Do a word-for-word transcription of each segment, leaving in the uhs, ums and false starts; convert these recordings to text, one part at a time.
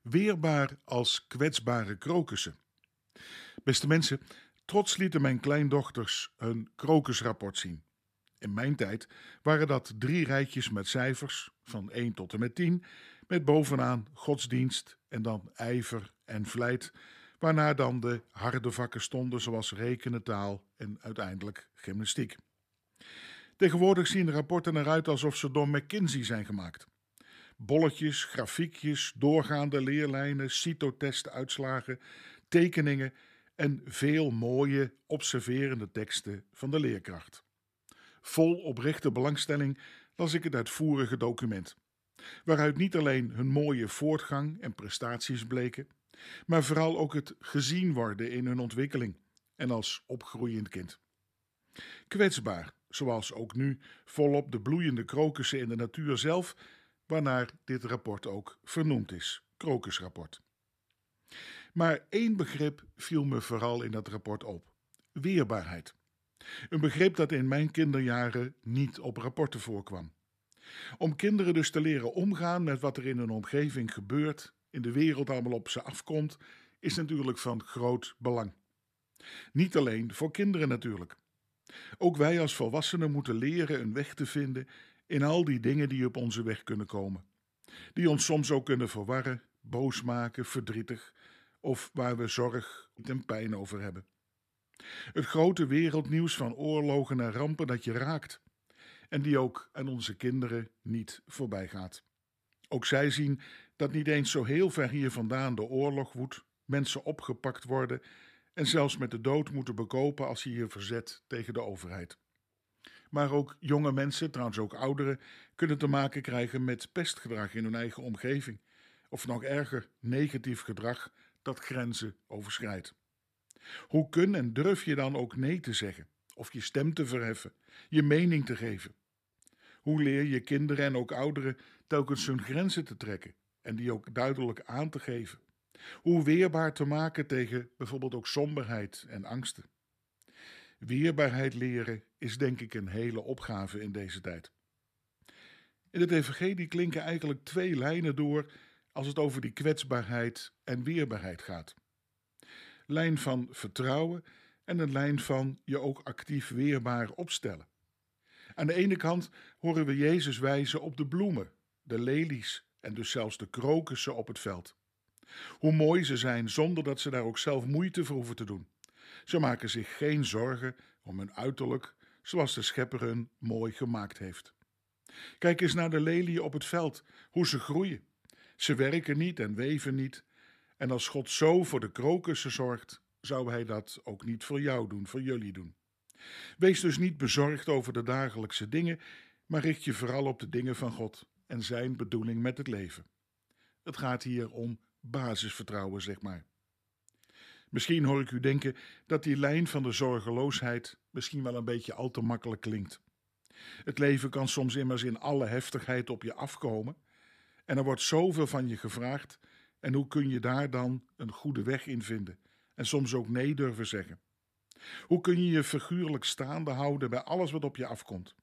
Weerbaar als kwetsbare krokussen. Beste mensen, trots lieten mijn kleindochters hun krokusrapport zien. In mijn tijd waren dat drie rijtjes met cijfers, van één tot en met tien, met bovenaan godsdienst en dan ijver en vlijt, waarna dan de harde vakken stonden zoals rekenen, taal en uiteindelijk gymnastiek. Tegenwoordig zien de rapporten eruit alsof ze door McKinsey zijn gemaakt. Bolletjes, grafiekjes, doorgaande leerlijnen, CITO-testuitslagen, tekeningen en veel mooie, observerende teksten van de leerkracht. Vol oprechte belangstelling las ik het uitvoerige document, waaruit niet alleen hun mooie voortgang en prestaties bleken, maar vooral ook het gezien worden in hun ontwikkeling en als opgroeiend kind. Kwetsbaar, zoals ook nu volop de bloeiende krokussen in de natuur zelf, waarnaar dit rapport ook vernoemd is, krokusrapport. Maar één begrip viel me vooral in dat rapport op: weerbaarheid. Een begrip dat in mijn kinderjaren niet op rapporten voorkwam. Om kinderen dus te leren omgaan met wat er in hun omgeving gebeurt, in de wereld allemaal op ze afkomt, is natuurlijk van groot belang. Niet alleen voor kinderen natuurlijk. Ook wij als volwassenen moeten leren een weg te vinden in al die dingen die op onze weg kunnen komen. Die ons soms ook kunnen verwarren, boos maken, verdrietig of waar we zorg en pijn over hebben. Het grote wereldnieuws van oorlogen en rampen dat je raakt en die ook aan onze kinderen niet voorbij gaat. Ook zij zien dat niet eens zo heel ver hier vandaan de oorlog woedt, mensen opgepakt worden en zelfs met de dood moeten bekopen als je je verzet tegen de overheid. Maar ook jonge mensen, trouwens ook ouderen, kunnen te maken krijgen met pestgedrag in hun eigen omgeving. Of nog erger, negatief gedrag dat grenzen overschrijdt. Hoe kun en durf je dan ook nee te zeggen? Of je stem te verheffen, je mening te geven? Hoe leer je kinderen en ook ouderen telkens hun grenzen te trekken en die ook duidelijk aan te geven? Hoe weerbaar te maken tegen bijvoorbeeld ook somberheid en angsten? Weerbaarheid leren is denk ik een hele opgave in deze tijd. In het evangelie klinken eigenlijk twee lijnen door als het over die kwetsbaarheid en weerbaarheid gaat. Lijn van vertrouwen en een lijn van je ook actief weerbaar opstellen. Aan de ene kant horen we Jezus wijzen op de bloemen, de lelies en dus zelfs de krokussen op het veld. Hoe mooi ze zijn zonder dat ze daar ook zelf moeite voor hoeven te doen. Ze maken zich geen zorgen om hun uiterlijk, zoals de Schepper hun mooi gemaakt heeft. Kijk eens naar de leliën op het veld, hoe ze groeien. Ze werken niet en weven niet. En als God zo voor de krokussen zorgt, zou Hij dat ook niet voor jou doen, voor jullie doen. Wees dus niet bezorgd over de dagelijkse dingen, maar richt je vooral op de dingen van God en zijn bedoeling met het leven. Het gaat hier om basisvertrouwen, zeg maar. Misschien hoor ik u denken dat die lijn van de zorgeloosheid misschien wel een beetje al te makkelijk klinkt. Het leven kan soms immers in alle heftigheid op je afkomen en er wordt zoveel van je gevraagd en hoe kun je daar dan een goede weg in vinden en soms ook nee durven zeggen? Hoe kun je je figuurlijk staande houden bij alles wat op je afkomt?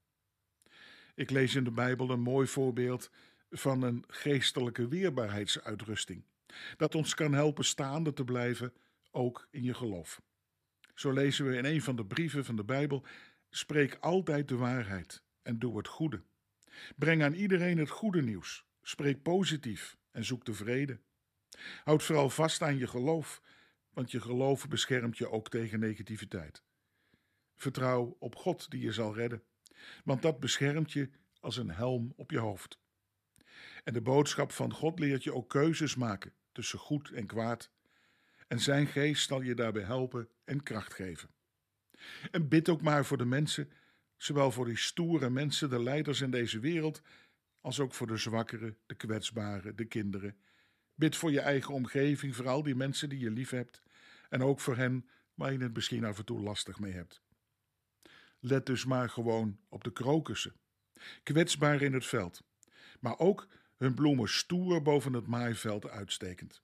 Ik lees in de Bijbel een mooi voorbeeld van een geestelijke weerbaarheidsuitrusting, dat ons kan helpen staande te blijven, ook in je geloof. Zo lezen we in een van de brieven van de Bijbel: spreek altijd de waarheid en doe het goede. Breng aan iedereen het goede nieuws. Spreek positief en zoek de vrede. Houd vooral vast aan je geloof, want je geloof beschermt je ook tegen negativiteit. Vertrouw op God die je zal redden, want dat beschermt je als een helm op je hoofd. En de boodschap van God leert je ook keuzes maken tussen goed en kwaad. En zijn geest zal je daarbij helpen en kracht geven. En bid ook maar voor de mensen, zowel voor die stoere mensen, de leiders in deze wereld, als ook voor de zwakkeren, de kwetsbaren, de kinderen. Bid voor je eigen omgeving, voor al die mensen die je lief hebt, en ook voor hen waar je het misschien af en toe lastig mee hebt. Let dus maar gewoon op de krokussen, kwetsbaar in het veld, maar ook hun bloemen stoer boven het maaiveld uitstekend.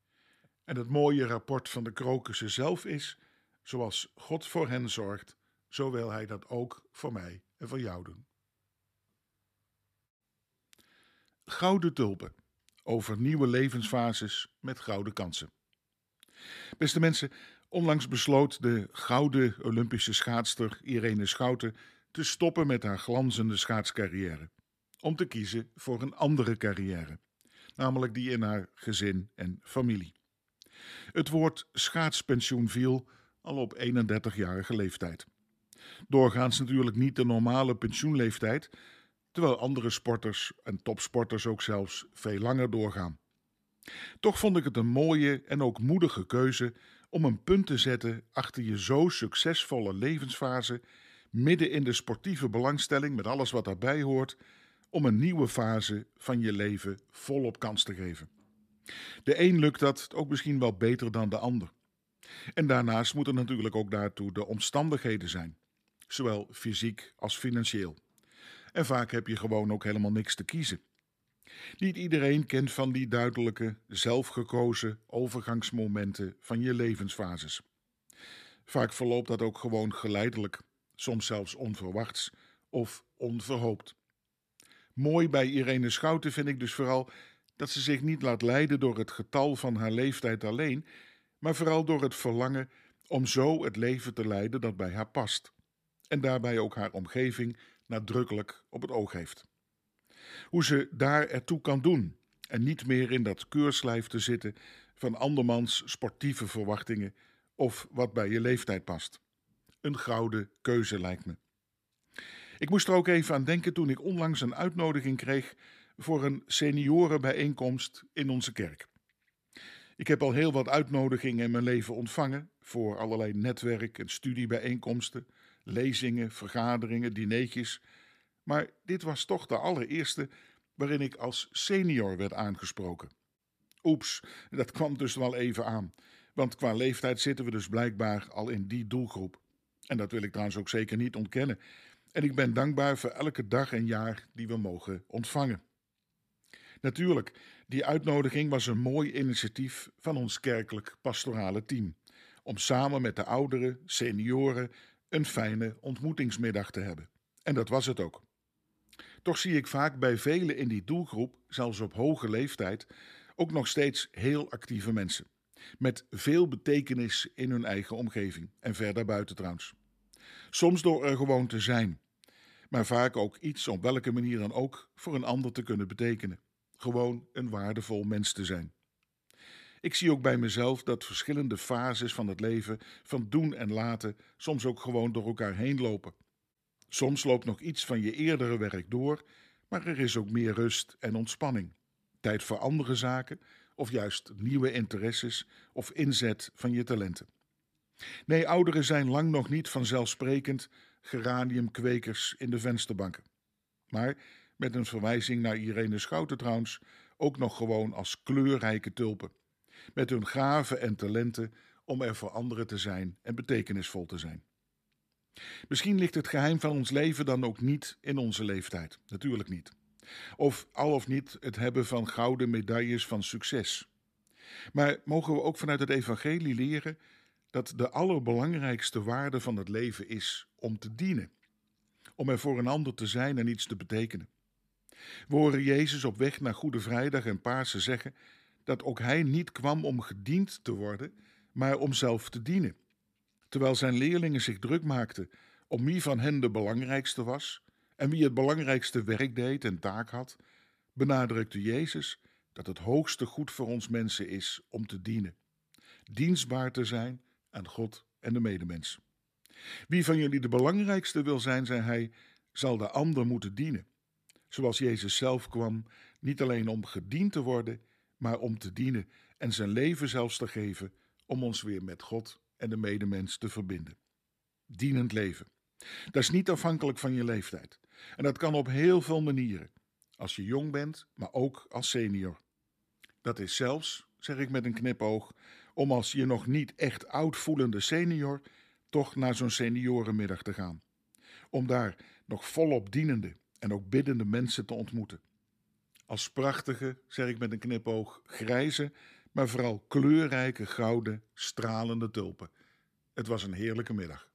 En het mooie rapport van de krokussen zelf is: zoals God voor hen zorgt, zo wil Hij dat ook voor mij en voor jou doen. Gouden tulpen. over nieuwe levensfases met gouden kansen. Beste mensen, onlangs besloot de gouden Olympische schaatster Irene Schouten te stoppen met haar glanzende schaatscarrière, om te kiezen voor een andere carrière, namelijk die in haar gezin en familie. Het woord schaatspensioen viel al op eenendertigjarige leeftijd. Doorgaans natuurlijk niet de normale pensioenleeftijd, terwijl andere sporters en topsporters ook zelfs veel langer doorgaan. Toch vond ik het een mooie en ook moedige keuze om een punt te zetten achter je zo succesvolle levensfase, midden in de sportieve belangstelling met alles wat daarbij hoort, om een nieuwe fase van je leven volop kans te geven. De een lukt dat ook misschien wel beter dan de ander. En daarnaast moeten natuurlijk ook daartoe de omstandigheden zijn, zowel fysiek als financieel. En vaak heb je gewoon ook helemaal niks te kiezen. Niet iedereen kent van die duidelijke, zelfgekozen overgangsmomenten van je levensfases. Vaak verloopt dat ook gewoon geleidelijk, soms zelfs onverwachts of onverhoopt. Mooi bij Irene Schouten vind ik dus vooral dat ze zich niet laat leiden door het getal van haar leeftijd alleen, maar vooral door het verlangen om zo het leven te leiden dat bij haar past. En daarbij ook haar omgeving nadrukkelijk op het oog heeft. Hoe ze daar ertoe kan doen en niet meer in dat keurslijf te zitten van andermans sportieve verwachtingen of wat bij je leeftijd past. Een gouden keuze lijkt me. Ik moest er ook even aan denken toen ik onlangs een uitnodiging kreeg voor een seniorenbijeenkomst in onze kerk. Ik heb al heel wat uitnodigingen in mijn leven ontvangen voor allerlei netwerk- en studiebijeenkomsten, lezingen, vergaderingen, dineetjes. Maar dit was toch de allereerste waarin ik als senior werd aangesproken. Oeps, dat kwam dus wel even aan, want qua leeftijd zitten we dus blijkbaar al in die doelgroep. En dat wil ik trouwens ook zeker niet ontkennen. En ik ben dankbaar voor elke dag en jaar die we mogen ontvangen. Natuurlijk, die uitnodiging was een mooi initiatief van ons kerkelijk pastorale team, om samen met de ouderen, senioren, een fijne ontmoetingsmiddag te hebben. En dat was het ook. Toch zie ik vaak bij velen in die doelgroep, zelfs op hoge leeftijd, ook nog steeds heel actieve mensen. Met veel betekenis in hun eigen omgeving en ver daarbuiten trouwens. Soms door er gewoon te zijn, maar vaak ook iets op welke manier dan ook voor een ander te kunnen betekenen. Gewoon een waardevol mens te zijn. Ik zie ook bij mezelf dat verschillende fases van het leven, van doen en laten, soms ook gewoon door elkaar heen lopen. Soms loopt nog iets van je eerdere werk door, maar er is ook meer rust en ontspanning. Tijd voor andere zaken of juist nieuwe interesses of inzet van je talenten. Nee, ouderen zijn lang nog niet vanzelfsprekend geraniumkwekers in de vensterbanken. Maar met een verwijzing naar Irene Schouten trouwens, ook nog gewoon als kleurrijke tulpen. Met hun gaven en talenten om er voor anderen te zijn en betekenisvol te zijn. Misschien ligt het geheim van ons leven dan ook niet in onze leeftijd. Natuurlijk niet. Of al of niet het hebben van gouden medailles van succes. Maar mogen we ook vanuit het evangelie leren dat de allerbelangrijkste waarde van het leven is om te dienen. Om er voor een ander te zijn en iets te betekenen. We horen Jezus op weg naar Goede Vrijdag en Pasen zeggen dat ook hij niet kwam om gediend te worden, maar om zelf te dienen. Terwijl zijn leerlingen zich druk maakten om wie van hen de belangrijkste was en wie het belangrijkste werk deed en taak had, benadrukte Jezus dat het hoogste goed voor ons mensen is om te dienen. Dienstbaar te zijn aan God en de medemens. Wie van jullie de belangrijkste wil zijn, zei hij, zal de ander moeten dienen. Zoals Jezus zelf kwam, niet alleen om gediend te worden, maar om te dienen en zijn leven zelfs te geven om ons weer met God en de medemens te verbinden. Dienend leven. Dat is niet afhankelijk van je leeftijd. En dat kan op heel veel manieren. Als je jong bent, maar ook als senior. Dat is zelfs, zeg ik met een knipoog, om als je nog niet echt oud voelende senior toch naar zo'n seniorenmiddag te gaan. Om daar nog volop dienende en ook biddende mensen te ontmoeten. Als prachtige, zeg ik met een knipoog, grijze, maar vooral kleurrijke, gouden, stralende tulpen. Het was een heerlijke middag.